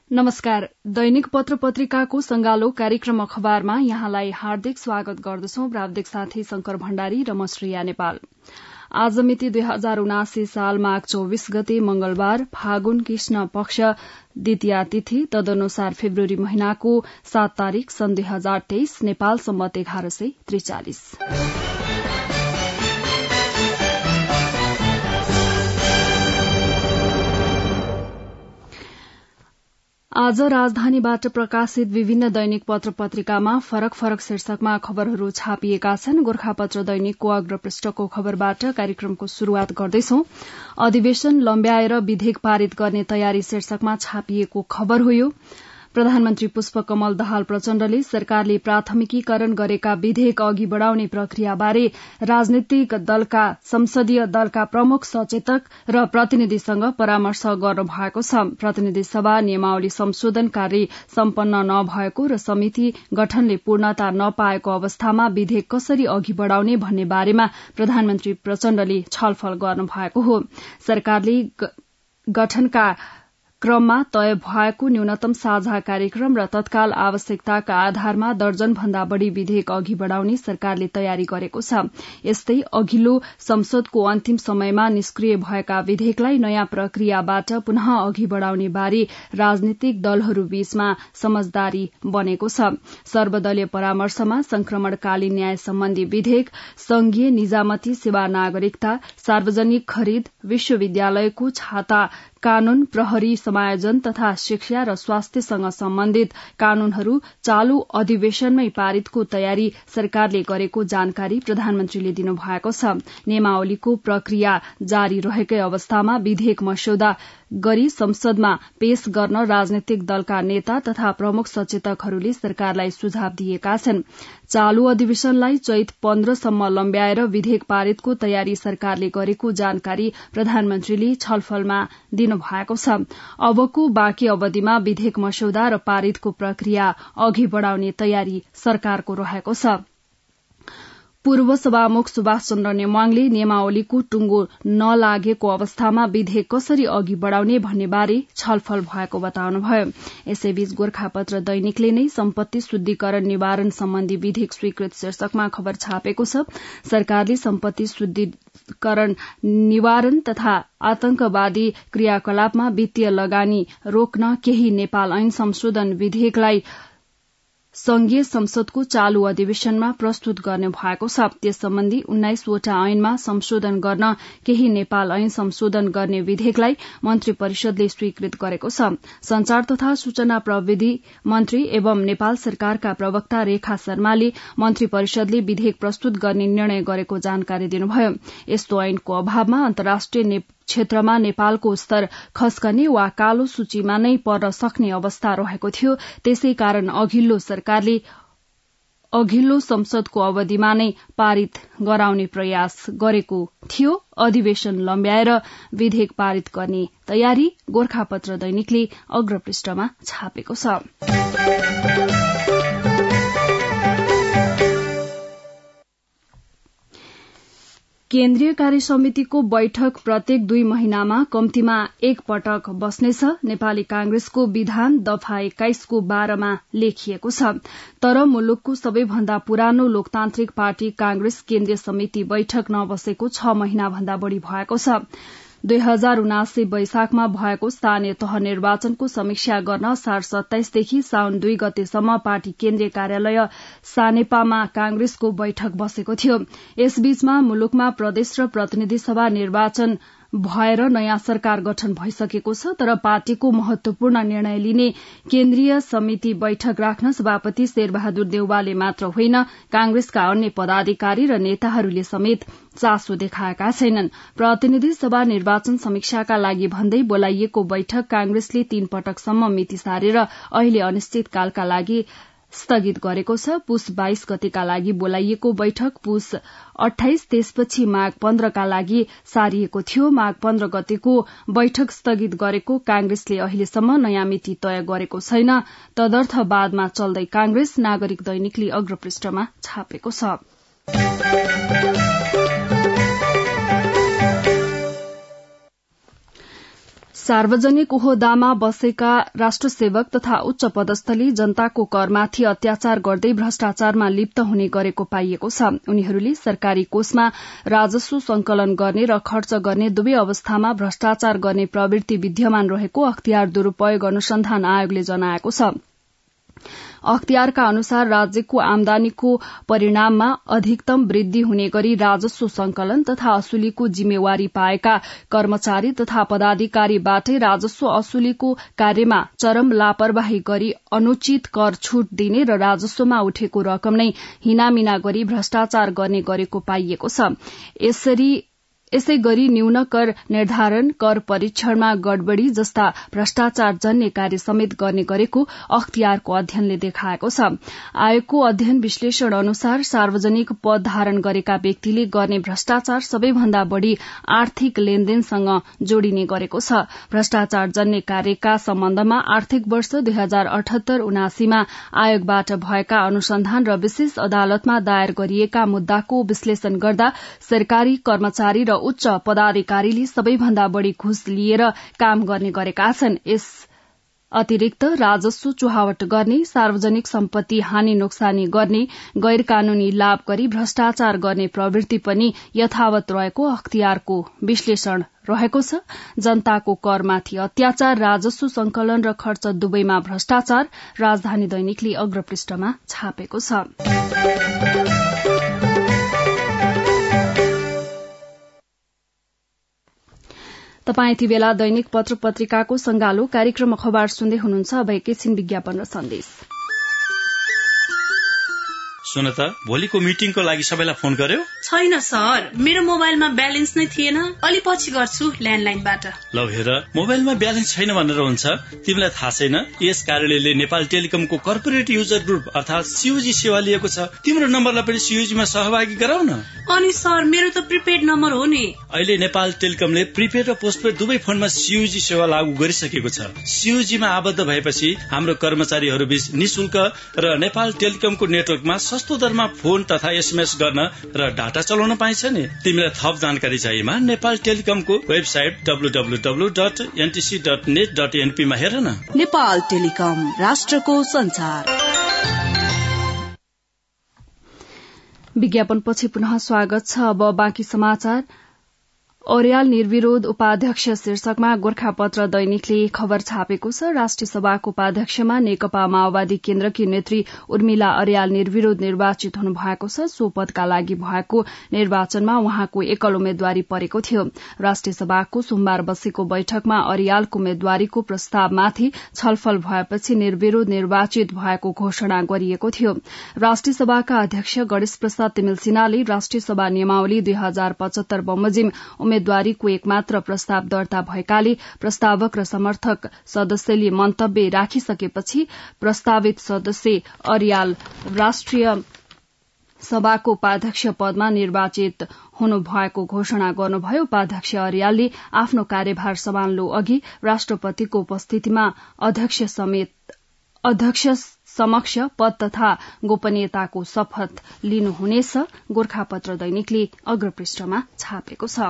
नमस्कार। दैनिक पत्र पत्रिकाको संगालो कार्यक्रम अखबारमा यहाँलाई हार्दिक स्वागत गर्दछौं। प्राविधिक साथी शंकर भण्डारी र म श्रेया नेपाल। आज मिति 2079 साल माघ 24 गते मंगलबार, फागुन कृष्ण पक्ष द्वितीया तिथि, तदनुसार फेब्रुअरी महिनाको 7 तारिक सन् 2023, नेपाल सम्मत 1143। आज राजधानीबाट प्रकाशित विभिन्न दैनिक पत्र पत्रिकामा फरक फरक शीर्षकमा खबरहरू छापिएका छन्। गोर्खापत्र दैनिकको अग्रपृष्ठको खबरबाट कार्यक्रमको शुरूआत गर्दैछौं। अधिवेशन लम्ब्याएर विधेयक पारित गर्ने तयारी शीर्षकमा छापिएको खबर हो यो। प्रधानमन्त्री पुष्पकमल दाहाल प्रचण्डले सरकारले प्राथमिकीकरण गरेका विधेयक अघि बढ़ाउने प्रक्रियाबारे राजनीतिक दलका संसदीय दलका प्रमुख सचेतक र प्रतिनिधिसँग परामर्श गर्नु भएको छ। प्रतिनिधि सभा नियमावली संशोधन कार्य सम्पन्न नभएको र समिति गठनले पूर्णता नपाएको अवस्थामा विधेयक कसरी अघि बढ़ाउने भन्ने बारेमा प्रधानमन्त्री प्रचण्डले छलफल गर्नु भएको हो। सरकारले गठनका क्रममा तय भएको न्यूनतम साझा कार्यक्रम र तत्काल आवश्यकताका आधारमा दर्जन भन्दा बढ़ी विधेयक अघि बढ़ाउने सरकारले तयारी गरेको छ। यस्तै अघिल्लो संसदको अन्तिम समयमा निष्क्रिय भएका विधेयकलाई नयाँ प्रक्रियाबाट पुनः अघि बढ़ाउने बारे राजनीतिक दलहरू बीचमा समझदारी बनेको छ। सर्वदलीय परामर्शमा संक्रमणकालीन न्याय सम्बन्धी विधेयक, संघीय निजामती सेवा नागरिकता, सार्वजनिक खरिद, विश्वविद्यालयको छाता कानून, प्रहरी समायोजन तथा शिक्षा र स्वास्थ्यसँग सम्बन्धित कानूनहरू चालू अधिवेशनमै पारितको तयारी सरकारले गरेको जानकारी प्रधानमन्त्रीले दिनुभएको छ। नियमावलीको प्रक्रिया जारी रहेकै अवस्थामा विधेयक मस्यौदा गरी संसदमा पेश गर्न राजनीतिक दलका नेता तथा प्रमुख सचेतकहरूले सरकारलाई सुझाव दिएका छन्। चालू अधिवेशनलाई चैत 15 सम्म लम्ब्याएर विधेयक पारितको तयारी सरकारले गरेको जानकारी प्रधानमन्त्रीले छलफलमा दिनुभएको छ। अबको बाँकी अवधिमा विधेयक मस्यौदा र पारितको प्रक्रिया अघि बढ़ाउने तयारी सरकारको रहेको छ। पूर्व सभामुख सुभाष चन्द्र नेवाङले नियमावलीको टुंगो नलागेको अवस्थामा विधेयक कसरी अघि बढ़ाउने भन्ने बारे छलफल भएको बताउनुभयो। यसैबीच गोर्खापत्र दैनिकले नै सम्पत्ति शुद्धिकरण निवारण सम्बन्धी विधेयक स्वीकृत शीर्षकमा खबर छापेको छ। सरकारले सम्पत्ति शुद्धिकरण निवारण तथा आतंकवादी क्रियाकलापमा वित्तीय लगानी रोक्न केही नेपाल ऐन संशोधन विधेयकलाई संघीय संसदको चालू अधिवेशनमा प्रस्तुत गर्ने भएको छ। त्यस सम्बन्धी 19 वटा ऐनमा संशोधन गर्न केही नेपाल ऐन संशोधन गर्ने विधेयकलाई मन्त्री परिषदले स्वीकृत गरेको छ। संचार तथा सूचना प्रविधि मन्त्री एवं नेपाल सरकारका प्रवक्ता रेखा शर्माले मन्त्री परिषदले विधेयक प्रस्तुत गर्ने निर्णय गरेको जानकारी दिनुभयो। यस्तो ऐनको अभावमा अन्तर्राष्ट्रिय क्षेत्रमा नेपालको स्तर खस्कने वा कालो सूचीमा नै पर्न सक्ने अवस्था रहेको थियो। त्यसै कारण अघिल्लो सरकारले अघिल्लो संसदको अवधिमा नै पारित गराउने प्रयास गरेको थियो। अधिवेशन लम्ब्याएर विधेयक पारित गर्ने तयारी गोर्खापत्र दैनिकले अग्रपृष्ठमा छापेको छ। केन्द्रीय कार्य समितिको बैठक प्रत्येक 2 महिनामा कम्तीमा एक पटक बस्नेछ। नेपाली कांग्रेसको विधान दफा 21 को 12 मा लेखिएको छ। तर मुलुकको सबैभन्दा पुरानो लोकतान्त्रिक पार्टी कांग्रेस केन्द्रीय समिति बैठक नबसेको 6 महिना भन्दा बढ़ी भएको छ। 2079 वैशाखमा भएको स्थानीय तह निर्वाचनको समीक्षा गर्न असार 27 देखि साउन 2 गतेसम्म पार्टी केन्द्रीय कार्यालय सानेपामा कांग्रेसको बैठक बसेको थियो। यसबीचमा मुलुकमा प्रदेश र प्रतिनिधि सभा निर्वाचन भएर नयाँ सरकार गठन भइसकेको छ। तर पार्टीको महत्वपूर्ण निर्णय लिने केन्द्रीय समिति बैठक राख्न सभापति शेरबहादुर देउवाले मात्र होइन, कांग्रेसका अन्य पदाधिकारी र नेताहरूले समेत चासो देखाएका छैनन्। प्रतिनिधि सभा निर्वाचन समीक्षाका लागि भन्दै बोलाइएको बैठक कांग्रेसले 3 पटकसम्म मिति सारेर अहिले अनिश्चितकालका लागि स्थगित गरेको छ। पुस 22 गतेका लागि बोलाइएको बैठक पुस 28 त्यसपछि माघ 15 का लागि सारिएको थियो। माघ 15 गतेको बैठक स्थगित गरेको कांग्रेसले अहिलेसम्म नयाँ मिति तय गरेको छैन। तदर्थ बादमा चल्दै कांग्रेस नागरिक दैनिकले अग्रपृष्ठमा छापेको छ। सार्वजनिक ओहदामा बसेका राष्ट्रसेवक तथा उच्च पदस्थली जनताको करमाथि अत्याचार गर्दै भ्रष्टाचारमा लिप्त हुने गरेको पाइएको छ। उनीहरूले सरकारी कोषमा राजस्व संकलन गर्ने र खर्च गर्ने दुवै अवस्थामा भ्रष्टाचार गर्ने प्रवृत्ति विद्यमान रहेको अख्तियार दुरूपयोग अनुसन्धान आयोगले जनाएको छ। अख्तियारका अनुसार राज्यको आमदानीको परिणाममा अधिकतम वृद्धि हुने गरी राजस्व संकलन तथा असुलीको जिम्मेवारी पाएका कर्मचारी तथा पदाधिकारीबाटै राजस्व असुलीको कार्यमा चरम लापरवाही गरी अनुचित कर छूट दिने र राजस्वमा उठेको रकम नै हिनामिना गरी भ्रष्टाचार गर्ने गरेको पाइएको छ। यसै गरी न्यून कर निर्धारण, कर परीक्षणमा गड़बड़ी जस्ता भ्रष्टाचार जन्य कार्य समेत गर्ने गरेको अख्तियारको अध्ययनले देखाएको छ। आयोगको अध्ययन विश्लेषण अनुसार सार्वजनिक पद धारण गरेका व्यक्तिले गर्ने भ्रष्टाचार सबैभन्दा बढ़ी आर्थिक लेनदेनसँग जोडिने गरेको छ। भ्रष्टाचार जन्य कार्यका सम्बन्धमा आर्थिक वर्ष 2078-79 मा आयोगबाट भएका अनुसन्धान र विशेष अदालतमा दायर गरिएका मुद्दाको विश्लेषण गर्दा सरकारी कर्मचारी र उच्च पदाधिकारीले सबैभन्दा बढ़ी घुस लिएर काम गर्ने गरेका छन्। यस अतिरिक्त राजस्व चुहावट गर्ने, सार्वजनिक सम्पत्ति हानि नोक्सानी गर्ने, गैर कानूनी लाभ गरी भ्रष्टाचार गर्ने प्रवृत्ति पनि यथावत रहेको अख्तियारको विश्लेषण रहेको छ। जनताको करमाथि अत्याचार, राजस्व संकलन र खर्च दुवैमा भ्रष्टाचार राजधानी दैनिकले अग्रपृष्ठमा छापेको छ। तपाईं यति बेला दैनिक पत्र पत्रिकाको संगालो कार्यक्रम अखबार सुन्दै हुनुहुन्छ। अब एकैछिन विज्ञापन र सन्देश। सुन त, भोलिको मिटिङको लागि सबैलाई फोन गर्यो? छैन सर, मेरो मोबाइलमा ब्यालेन्स नै थिएन। अलि पछि गर्छु ल्यान्डलाइनबाट। ल हेर, मोबाइलमा ब्यालेन्स छैन भनेर हुन्छ? तिमीलाई थाहा छैन यस कार्यालयले नेपाल टेलिकमको कर्पोरेट युजर ग्रुप अर्थात सीयूजी सेवा लिएको छ। तिम्रो नम्बरलाई पनि सीयूजीमा सहभागी गराउ न। अनि सर, मेरो त प्रिपेड नम्बर हो नि। अहिले नेपाल टेलिकमले प्रिपेड र पोस्टपेड दुवै फोनमा सीयूजी सेवा लागू गरिसकेको छ। सीयूजीमा आबद्ध भएपछि हाम्रो कर्मचारीहरू बीच निशुल्क र नेपाल टेलिकमको नेटवर्कमा सस्तो दरमा फोन तथा एसएमएस गर्न र डाटा चलाउन पाइन्छ नि। तिमीलाई थप जानकारी चाहिएमा नेपाल टेलिकमको वेबसाइट www.ntc.net.np मा हेर न। नेपाल टेलिकम, राष्ट्रको संचार। विज्ञापनपछि पुनः स्वागत छ। अब बाँकी समाचार। अर्याल निर्विरोध उपाध्यक्ष शीर्षकमा गोर्खापत्र दैनिकले खबर छापेको छ। राष्ट्रिय सभाको उपाध्यक्षमा नेकपा माओवादी केन्द्रकी नेत्री उर्मिला अर्याल निर्विरोध निर्वाचित हुनु भएको छ। सो पदका लागि भएको निर्वाचनमा उहाँको एकल उम्मेद्वारी परेको थियो। राष्ट्रिय सभाको सोमबार बसेको बैठकमा अर्यालको उम्मेद्वारीको प्रस्तावमाथि छलफल भएपछि निर्विरोध निर्वाचित भएको घोषणा गरिएको थियो। राष्ट्रिय सभाका अध्यक्ष गणेश प्रसाद तिमिल सिन्हाले राष्ट्रिय सभा नियमावली 2075 बमोजिम उम्मेद्वारीको एकमात्र प्रस्ताव दर्ता भएकाले प्रस्तावक र समर्थक सदस्यले मन्तव्य राखिसकेपछि प्रस्तावित सदस्य अर्याल राष्ट्रिय सभाको उपाध्यक्ष पदमा निर्वाचित हुनु भएको घोषणा गर्नुभयो। उपाध्यक्ष अर्यालले आफ्नो कार्यभार सम्हाल्नु अघि राष्ट्रपतिको उपस्थितिमा अध्यक्ष समक्ष पद तथा गोपनीयताको शपथ लिनुहुनेछ। गोर्खापत्र दैनिकले अग्रपृष्ठमा छापेको छ।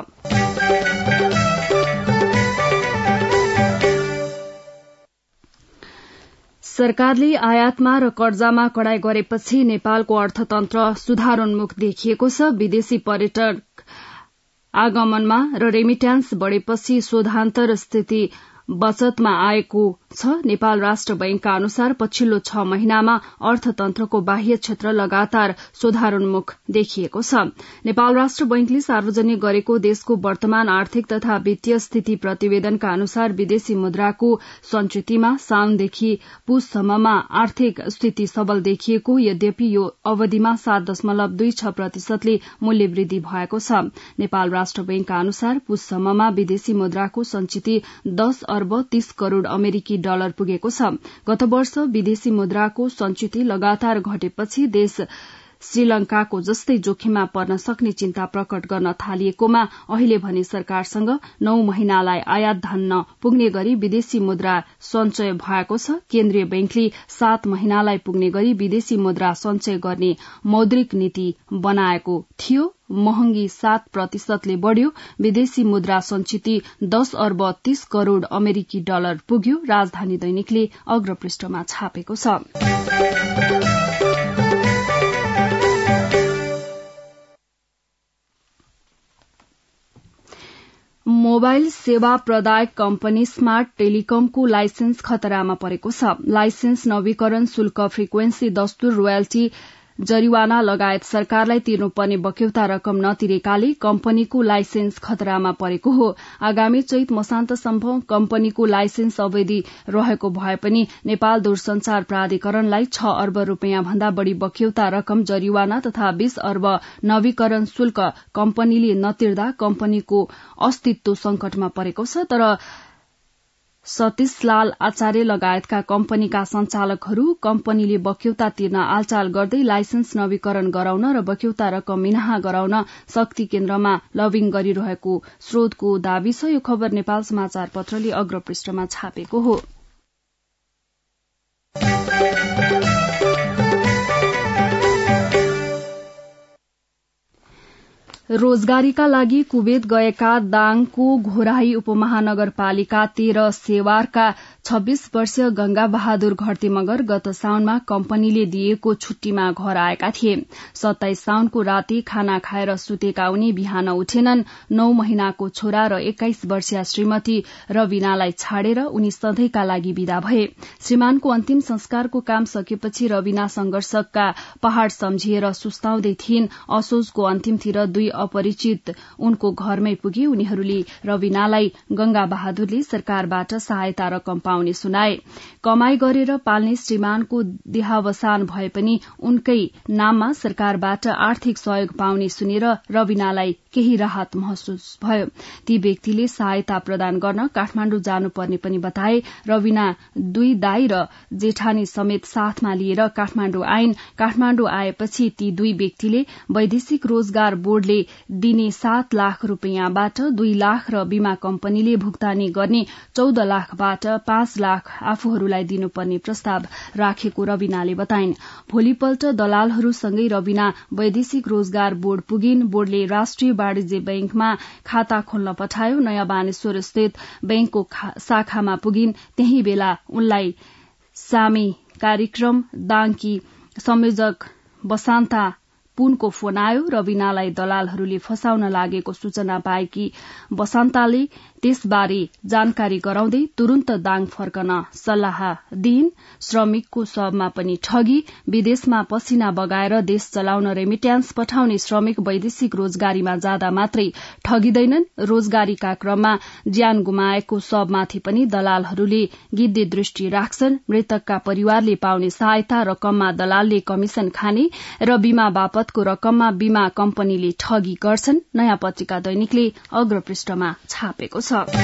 सरकारले आयातमा र कर्जामा कडाई गरेपछि नेपालको अर्थतन्त्र सुधारोन्मुख देखिएको छ। विदेशी पर्यटक आगमनमा र रेमिट्यान्स बढ़ेपछि शोधान्तर स्थिति बचतमा आएको छ। नेपाल राष्ट्र बैंकका अनुसार पछिल्लो 6 महिनामा अर्थतन्त्रको बाह्य क्षेत्र लगातार सुधारोन्मुख देखिएको छ। नेपाल राष्ट्र बैंकले सार्वजनिक गरेको देशको वर्तमान आर्थिक तथा वित्तीय स्थिति प्रतिवेदनका अनुसार विदेशी मुद्राको संचितिमा साउनदेखि पुससम्ममा आर्थिक स्थिति सबल देखिएको, यद्यपि यो अवधिमा 7.26% मूल्य वृद्धि भएको छ। नेपाल राष्ट्र बैंकका अनुसार पुससम्ममा विदेशी मुद्राको संचिति 10 अर्ब 30 करोड़ अमेरिकी डलर पुगेको छ। गत वर्ष विदेशी मुद्राको संचिति लगातार घटेपछि देश श्रीलंकाको जस्तै जोखिममा पर्न सक्ने चिन्ता प्रकट गर्न थालिएकोमा अहिले भने सरकारसँग 9 महिनालाई आयात धन पुग्ने गरी विदेशी मुद्रा सञ्चय भएको छ। केन्द्रीय बैंकले 7 महिनालाई पुग्ने गरी विदेशी मुद्रा सञ्चय गर्ने मौद्रिक नीति बनाएको थियो। महँगी 7% बढ़्यो। विदेशी मुद्रा सञ्चित 10 अर्ब 30 करोड़ अमेरिकी डलर पुग्यो। राजधानी दैनिकले अग्रपृष्ठमा छापेको छ। मोबाइल सेवा प्रदायक कम्पनी स्मार्ट टेलिकमको लाइसेन्स खतरामा परेको छ। लाइसेन्स नवीकरण शुल्क, फ्रिक्वेन्सी दस्तुर, रोयल्टी, जरिवाना लगायत सरकारलाई तिर्नुपर्ने बक्यौता रकम नतिरेकाले कम्पनीको लाइसेन्स खतरामा परेको हो। आगामी चैत मसान्तसम्म कम्पनीको लाइसेन्स अवधि रहेको भए पनि नेपाल दूरसञ्चार प्राधिकरणलाई 6 अर्ब रूपियाँ भन्दा बढ़ी बक्यौता रकम, जरिवाना तथा 20 अर्ब नवीकरण शुल्क कम्पनीले नतिर्दा कम्पनीको अस्तित्व संकटमा परेको छ। तर सतीश लाल आचार्य लगायतका कम्पनीका सञ्चालकहरू कम्पनीले बक्यौता तिर्न आलचाल गर्दै लाइसेन्स नवीकरण गराउन र बक्यौता रकम मिनाहा गराउन शक्ति केन्द्रमा लबिङ गरिरहेको स्रोतको दावी छ। यो खबर नेपाल समाचार पत्रले अग्रपृष्ठमा छापेको हो। रोजगारीका लागि कुवेत गएका दाङको घोराही उपमहानगरपालिका 13 सेवारका 26 वर्षीय गंगा बहादुर घरती मगर गत साउनमा कम्पनीले दिएको छुट्टीमा घर आएका थिए। 27 साउनको राति खाना खाएर सुतेका उनी बिहान उठेनन्। 9 महिनाको छोरा र 21 वर्षीय श्रीमती रविनालाई छाडेर उनी सधैँका लागि विदा भए। श्रीमानको अन्तिम संस्कारको काम सकेपछि रविना संघर्षका पहाड़ सम्झिएर सुस्ताउँदै थिइन्। असोजको अन्तिमतिर 2 अपरिचित उनको घरमै पुगे। उनीहरूले रविनालाई गंगा बहादुरले सरकारबाट सहायता रकम पाउने सुनाए। कमाई गरेर पाल्ने श्रीमानको देहावसान भए पनि उनकै नाममा सरकारबाट आर्थिक सहयोग पाउने सुनेर रविनालाई केही राहत महसुस भयो। ती व्यक्तिले सहायता प्रदान गर्न काठमाण्डु जानुपर्ने पनि बताए। रविना 2 दाई र जेठानी समेत साथमा लिएर काठमाण्डु आइन्। काठमाण्डु आएपछि ती 2 व्यक्तिले वैदेशिक रोजगार बोर्डले दिने 7 लाख रूपियाँबाट 2 लाख र बीमा कम्पनीले भुक्तानी गर्ने 14 लाखबाट 5 लाख आफूहरूलाई दिनुपर्ने प्रस्ताव राखेको रविनाले बताइन्। भोलिपल्ट दलालहरूसँगै रविना वैदेशिक रोजगार बोर्ड पुगिन्। बोर्डले राष्ट्रिय वाणिज्य बैंकमा खाता खोल्न पठायो। नयाँ बानेश्वर स्थित बैंकको शाखामा पुगिन्। त्यही बेला उनलाई सामी कार्यक्रम दाङकी संयोजक बसान्ता पुनको फोन आयो। रविनालाई दलालहरूले फसाउन लागेको सूचना पाएकी बसन्ताले त्यसबारे जानकारी गराउँदै तुरन्त दाङ फर्कन सल्लाह दिइन्। श्रमिकको शवमा पनि ठगी। विदेशमा पसिना बगाएर देश चलाउन रेमिट्यान्स पठाउने श्रमिक वैदेशिक रोजगारीमा जाँदा मात्रै ठगिँदैनन्। रोजगारीका क्रममा ज्यान गुमाएको शवमाथि पनि दलालहरूले गिद्धे दृष्टि राख्छन्। मृतकका परिवारले पाउने सहायता रकममा दलालले कमिशन खाने र बीमा बापतको रकममा बीमा कम्पनीले ठगी गर्छन्। नयाँ पत्रिका दैनिकले अग्रपृष्ठमा छापेको छ।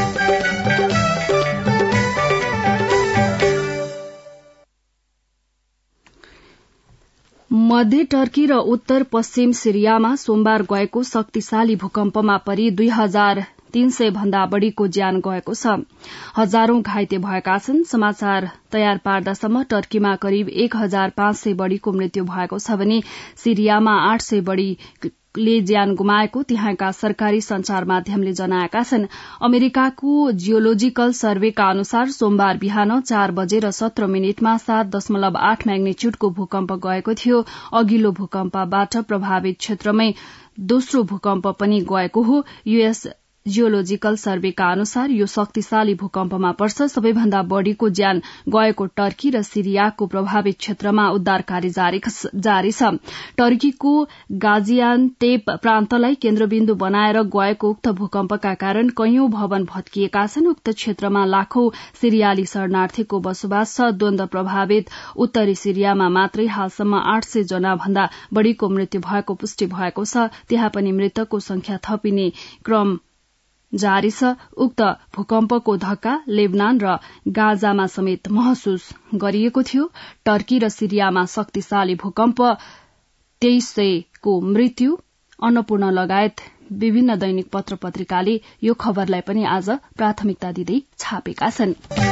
मध्य टर्की र उत्तर पश्चिम सिरियामा सोमबार गएको शक्तिशाली भूकम्पमा परि 2300 भन्दा बढ़ीको ज्यान गएको छ। हजारौं घाइते भएका छन्। समाचार तयार पार्दासम्म टर्कीमा करिब 1500 बढ़ीको मृत्यु भएको छ भने सिरियामा 800 बढ़ीले ज्यान गुमाएको त्यहाँका सरकारी संचार माध्यमले जनाएका छन्। अमेरिकाको जियोलोजिकल सर्वेका अनुसार सोमबार बिहान 4 बजेर 17 मिनटमा 7.8 म्याग्निच्युडको भूकम्प गएको थियो। अघिल्लो भूकम्पबाट प्रभावित क्षेत्रमै दोस्रो भूकम्प पनि गएको हो। यूएस जियोलोजिकल सर्वेका अनुसार यो शक्तिशाली भूकम्पमा पर्छ। सबैभन्दा बढ़ीको ज्यान गएको टर्की र सिरियाको प्रभावित क्षेत्रमा उद्धार कार्य जारी छ। टर्कीको गाजियान्टेप प्रान्तलाई केन्द्रबिन्दु बनाएर गएको उक्त भूकम्पका कारण कैयौं भवन भत्किएका छन्। उक्त क्षेत्रमा लाखौं सिरियाली शरणार्थीको बसोबास छ। द्वन्द प्रभावित उत्तरी सिरियामा मात्रै हालसम्म 800 जना भन्दा बढ़ीको मृत्यु भएको पुष्टि भएको छ। त्यहाँ पनि मृतकको संख्या थपिने क्रम जारी छ। उक्त भूकम्पको धक्का लेबनान र गाजामा समेत महसुस गरिएको थियो। टर्की र सिरियामा शक्तिशाली भूकम्प 2300 को मृत्यु, अन्नपूर्ण लगायत विभिन्न दैनिक पत्र पत्रिकाले यो खबरलाई पनि आज प्राथमिकता दिँदै छापेका छन्।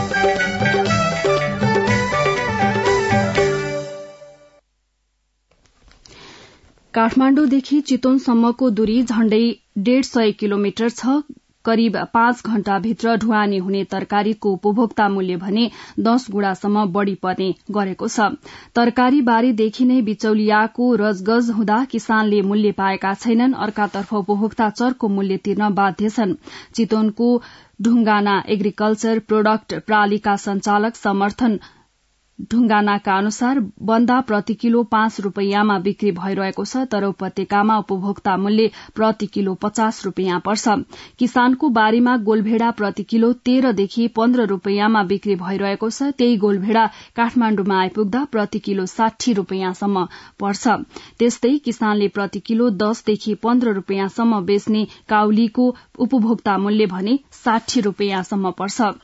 काठमाण्डुदेखि चितवनसम्मको दूरी झण्डै 150 किलोमिटर छ। करिब 5 घण्टाभित्र ढुवानी हुने तरकारीको उपभोक्ता मूल्य भने 10 गुणासम्म बढ़ी पर्ने गरेको छ। तरकारी बारीदेखि नै बिचौलियाको रजगज हुँदा किसानले मूल्य पाएका छैनन्। अर्कातर्फ उपभोक्ता चरको मूल्य तिर्न बाध्य छन्। चितवनको ढुंगाना एग्रिकल्चर प्रोडक्ट प्रालीका संचालक समर्थन ढुंगानाका अनुसार बन्दा प्रति किलो 5 रुपैयाँमा बिक्री भइरहेको छ, तर उपत्यकामा उपभोक्ता मूल्य प्रति किलो 50 रुपैयाँ पर्छ। किसानको बारीमा गोलभेडा प्रति किलो 13 देखि 15 रुपैयाँमा बिक्री भइरहेको छ। त्यही गोलभेडा काठमाण्डुमा आइपुग्दा प्रति किलो 60 रुपैयाँसम्म पर्छ। त्यस्तै किसानले प्रति किलो 10 देखि 15 रुपैयाँसम्म बेच्ने काउलीको उपभोक्ता मूल्य भने 60 रुपैयाँसम्म पर्छ।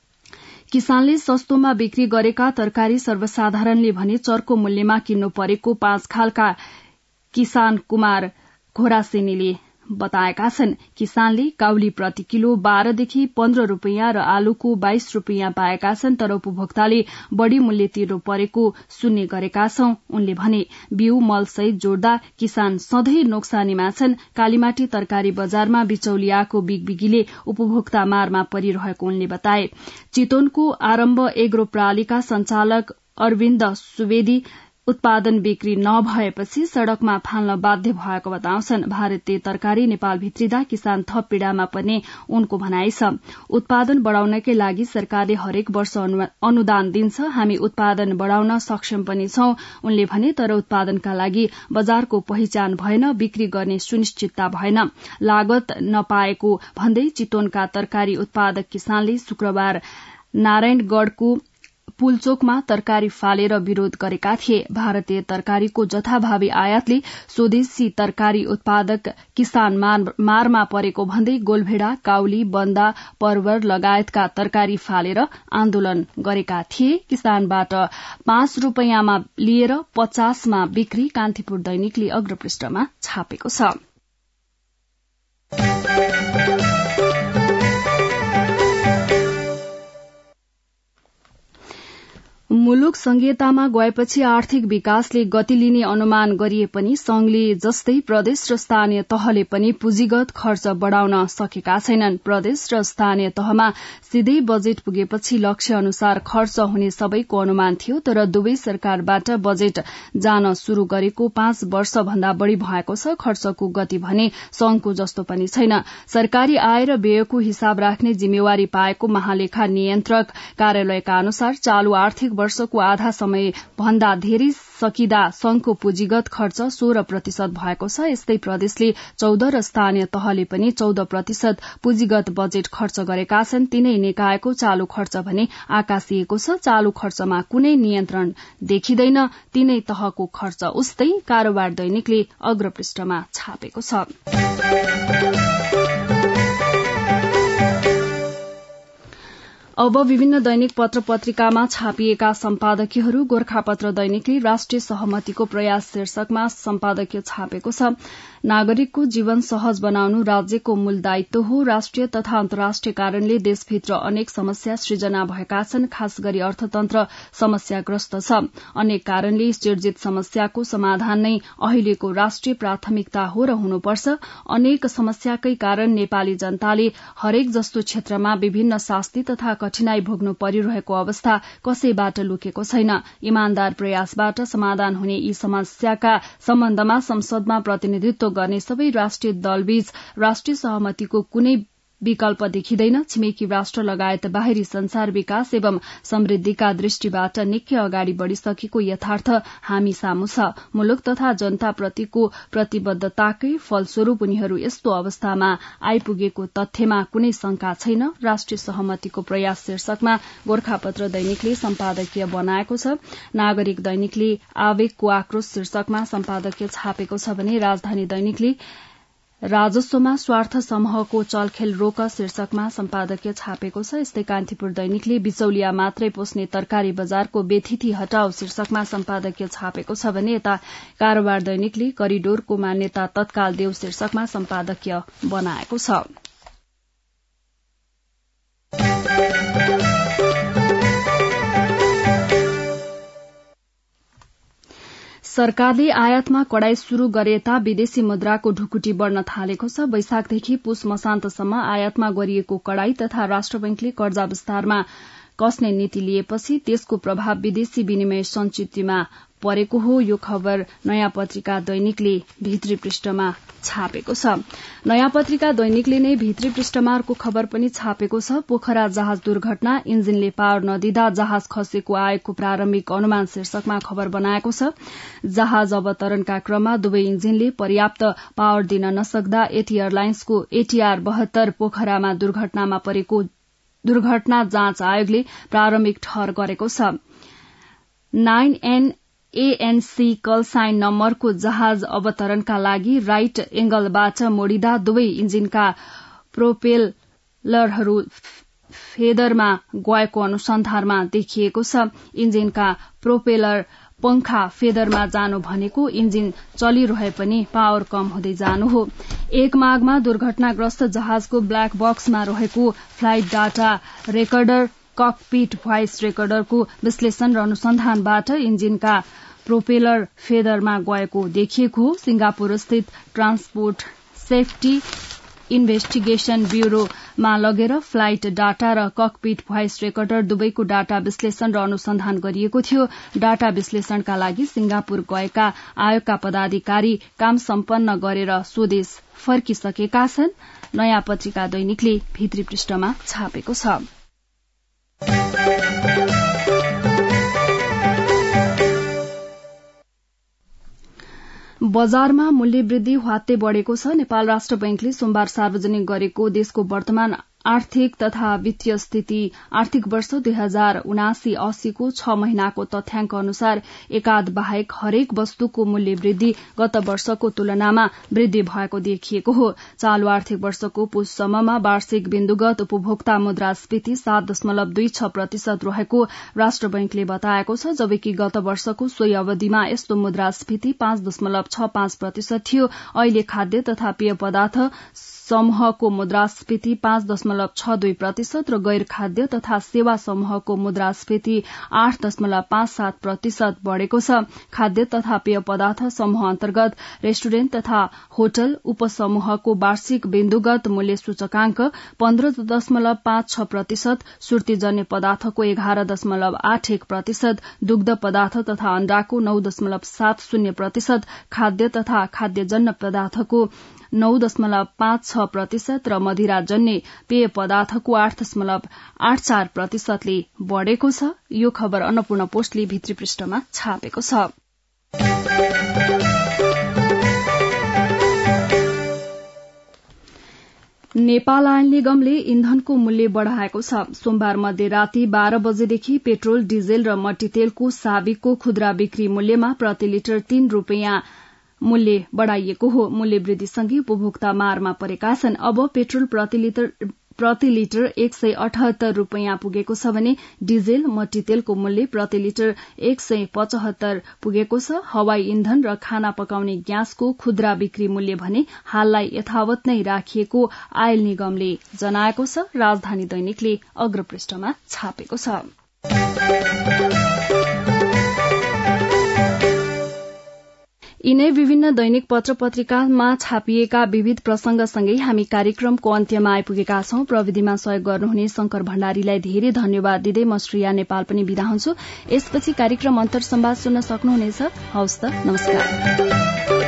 किसानले सस्तोमा बिक्री गरेका तरकारी सर्वसाधारणले भने चरको मूल्यमा किन्नु परेको 5 खालका किसान कुमार घोरासेनीले बताएका छन्। किसानले काउली प्रति किलो 12 देखि 15 रुपैयाँ र आलुको 22 रुपैयाँ पाएका छन्, तर उपभोक्ताले बढ़ी मूल्य तिर्नु परेको सुन्ने गरेका छौं। उनले भने बिउ मल सहित जोड्दा किसान सधैँ नोक्सानीमा छन्। कालीमाटी तरकारी बजारमा बिचौलियाको बिगबिगीले उपभोक्ता मारमा परिरहेको उनले बताए। चितवनको आरम्भ एग्रो प्रालीका संचालक अरविन्द सुवेदी उत्पादन बिक्री नभएपछि सड़कमा फाल्न बाध्य भएको बताउँछन्। भारतीय तरकारी नेपाल भित्रिदा किसान थप पीड़ामा पर्ने उनको भनाइ छ। उत्पादन बढ़ाउनकै लागि सरकारले हरेक वर्ष अनुदान दिन्छ। हामी उत्पादन बढ़ाउन सक्षम पनि छौं उनले भने, तर उत्पादनका लागि बजारको पहिचान भएन, बिक्री गर्ने सुनिश्चितता भएन, लागत नपाएको भन्दै चितवनका तरकारी उत्पादक किसानले शुक्रबार नारायणगढ़को पुलचोकमा तरकारी फालेर विरोध गरेका थिए। भारतीय तरकारीको जथाभावी आयातले स्वदेशी तरकारी उत्पादक किसान मारमा परेको भन्दै गोलभेडा, काउली, बन्दा, परवर लगायतका तरकारी फालेर आन्दोलन गरेका थिए। किसानबाट 5 रुपैयाँमा लिएर 50 मा बिक्री कान्तिपुर दैनिकले अग्रपृष्ठमा छापेको छ। मुलुक संघीयतामा गएपछि आर्थिक विकासले गति लिने अनुमान गरिए पनि संघले जस्तै प्रदेश र स्थानीय तहले पनि पुँजीगत खर्च बढ़ाउन सकेका छैनन्। प्रदेश र स्थानीय तहमा सिधै बजेट पुगेपछि लक्ष्य अनुसार खर्च हुने सबैको अनुमान थियो, तर दुवै सरकारबाट बजेट जान शुरू गरेको 5 वर्ष भन्दा बढ़ी भएको छ। खर्चको गति भने संघको जस्तो पनि छैन। सरकारी आय र व्ययको हिसाब राख्ने जिम्मेवारी पाएको महालेखा नियन्त्रक कार्यालयका अनुसार चालू आर्थिक वर्षको आधा समय भन्दा धेरै सकिदा संघको पुँजीगत खर्च 16% भएको छ। यस्तै प्रदेशले 14 र स्थानीय तहले पनि 14% पुँजीगत बजेट खर्च गरेका छन्। तीनै निकायको चालू खर्च भने आकाशिएको छ। चालू खर्चमा कुनै नियन्त्रण देखिँदैन। तीनै तहको खर्च उस्तै, कारोबार दैनिकले अग्रपृष्ठमा छापेको छ। अब विभिन्न दैनिक पत्र पत्रिकामा छापिएका सम्पादकीयहरू। गोरखापत्र दैनिकले राष्ट्रिय सहमतिको प्रयास शीर्षकमा सम्पादकीय छापेको छ। नागरिकको जीवन सहज बनाउनु राज्यको मूल दायित्व हो। राष्ट्रिय तथा अन्तर्राष्ट्रिय कारणले देशभित्र अनेक समस्या सृजना भएका छन्। खास गरी अर्थतन्त्र समस्याग्रस्त छ। अनेक कारणले सिर्जित समस्याको समाधान नै अहिलेको राष्ट्रिय प्राथमिकता हो र हुनुपर्छ। अनेक समस्याकै कारण नेपाली जनताले हरेक जस्तो क्षेत्रमा विभिन्न शास्ति तथा कठिनाई भोग्नु परिरहेको अवस्था कसैबाट लुकेको छैन। इमानदार प्रयासबाट समाधान हुने यी समस्याका सम्बन्धमा संसदमा प्रतिनिधित्व गर्ने सबै राष्ट्रिय दलबीच राष्ट्रिय सहमतिको कुनै विकल्प देखिँदैन। छिमेकी राष्ट्र लगायत बाहिरी संसार विकास एवं समृद्धिका दृष्टिबाट निकै अगाडि बढ़िसकेको यथार्थ हामी सामु छ। मुलुक तथा जनताप्रतिको प्रतिबद्धताकै फलस्वरूप उनीहरू यस्तो अवस्थामा आइपुगेको तथ्यमा कुनै शंका छैन। राष्ट्रिय सहमतिको प्रयास शीर्षकमा गोरखापत्र दैनिकले सम्पादकीय बनाएको छ। नागरिक दैनिकले आवेगको आक्रोश शीर्षकमा सम्पादकीय छापेको छ भने राजधानी दैनिकले राजस्वमा स्वार्थ समूहको चलखेल रोक शीर्षकमा सम्पादकीय छापेको छ। यस्तै कान्तिपुर दैनिकले बिचौलिया मात्रै पोस्ने तरकारी बजारको बेथिति हटाओ शीर्षकमा सम्पादकीय छापेको छ भने यता कारोबार दैनिकले करिडोरको मान्यता तत्काल देऊ शीर्षकमा सम्पादकीय बनाएको छ। सरकारले आयातमा कडाई शुरू गरे यता विदेशी मुद्राको ढुकुटी बढ़न थालेको छ। वैशाखदेखि पुष मसान्तसम्म आयातमा गरिएको कडाई तथा राष्ट्र बैंकले कर्जा विस्तारमा कस्ने नीति लिएपछि त्यसको प्रभाव विदेशी विनिमय संचितिमा परेको हो। यो खबर नयाँ पत्रिका दैनिकले भित्री पृष्ठमा छापेको छ। नयाँ पत्रिका दैनिकले नै भित्री पृष्ठमा अर्को खबर पनि छापेको छ। पोखरा जहाज दुर्घटना, इन्जिनले पावर नदिँदा जहाज खसेको आएको प्रारम्भिक अनुमान शीर्षकमा खबर बनाएको छ। जहाज अवतरणका क्रममा दुवै इन्जिनले पर्याप्त पावर दिन नसक्दा एटी एयरलाइन्सको ATR 72 पोखरामा दुर्घटनामा परेको दुर्घटना जाँच आयोगले प्रारम्भिक ठहर गरेको छ। 9ANC कलसाइन नम्बरको जहाज अवतरणका लागि राइट एंगलबाट मोडिदा दुवै इन्जिनका प्रोपेलरहरू फेदरमा गएको अनुसन्धानमा देखिएको छ। इन्जिनका प्रोपेलर पंखा फेदरमा जानु भनेको इन्जिन चलिरहे पनि पावर कम हुँदै जानु हो। 1 माघमा दुर्घटनाग्रस्त जहाजको ब्ल्याक बक्समा रहेको flight data recorder cockpit voice रेकर्डरको विश्लेषण र अनुसन्धानबाट इन्जिनका प्रोपेलर फेदरमा गएको देखिएको हो। सिंगापुर स्थित ट्रान्सपोर्ट सेफ्टी इन्भेस्टिगेशन ब्यूरोमा लगेर फ्लाइट डाटा र ककपिट भोइस रेकर्डर दुवैको डाटा विश्लेषण र अनुसन्धान गरिएको थियो। डाटा विश्लेषणका लागि सिंगापुर गएका आयोगका पदाधिकारी काम सम्पन्न गरेर स्वदेश फर्किसकेका छन्। नयाँ पत्रिका दैनिकले भित्री पृष्ठमा छापेको छ। बजारमा मूल्य वृद्धि ह्वात्तै बढ़ेको छ। नेपाल राष्ट्र बैंकले सोमबार सार्वजनिक गरेको देशको वर्तमान आर्थिक तथा वित्तीय स्थिति आर्थिक वर्ष 2079-80 को 6 महिनाको तथ्याङ्क अनुसार एकाद बाहेक हरेक वस्तुको मूल्य वृद्धि गत वर्षको तुलनामा वृद्धि भएको देखिएको हो। चालू आर्थिक वर्षको पुससम्ममा वार्षिक बिन्दुगत उपभोक्ता मुद्रास्फीति 7.26% रहेको राष्ट्र बैंकले बताएको छ, जबकि गत वर्षको सोही अवधिमा यस्तो मुद्रास्फीति 5.65% थियो। अहिले खाद्य तथा पेय पदार्थ समूहको मुद्रास्फीति 5.62% र गैर खाद्य तथा सेवा समूहको मुद्रास्फीति 8.57% बढ़ेको छ। खाद्य तथा पेय पदार्थ समूह अन्तर्गत रेस्टुरेन्ट तथा होटल उपसमूहको वार्षिक बिन्दुगत मूल्य सूचकांक 15.56%, सुर्तीजन्य पदार्थको 11.81%, दुग्ध पदार्थ तथा अण्डाको 9.70%, खाद्य तथा खाद्यजन्य पदार्थको 9.56% र मदिराजन्य पेय पदार्थको 8.84% ले बढ़ेको छ। यो खबर अन्नपूर्ण पोस्टले भित्री पृष्ठमा छापेको छ। नेपाल आयल निगमले इन्धनको मूल्य बढ़ाएको छ। सोमबार मध्यराती 12 बजेदेखि पेट्रोल, डिजेल र मट्टीतेलको साविकको खुद्रा बिक्री मूल्यमा प्रति लिटर 3 रूपियाँ मूल्य बढ़ाइएको हो। मूल्य वृद्धिसँगै उपभोक्ता मारमा परेका छन्। अब पेट्रोल प्रति लिटर 178 रूपियाँ पुगेको छ भने डिजेल, मट्टीतेलको मूल्य प्रति लिटर 175 पुगेको छ। हवाई इन्धन र खाना पकाउने ग्यासको खुद्रा बिक्री मूल्य भने हाललाई यथावत नै राखिएको आयल निगमले जनाएको छ। राजधानी दैनिकले अग्रपृष्ठमा छापेको छ। यिनै विभिन्न दैनिक पत्र पत्रिकामा छापिएका विविध प्रसंगसँगै हामी कार्यक्रमको अन्त्यमा आइपुगेका छौं। प्रविधिमा सहयोग गर्नुहुने शंकर भण्डारीलाई धेरै धन्यवाद दिँदै म श्रेया नेपाल पनि बिदा हुन्छु। यसपछि कार्यक्रम अन्तर संवाद सुन्न सक्नुहुनेछ। हवस् त, नमस्कार।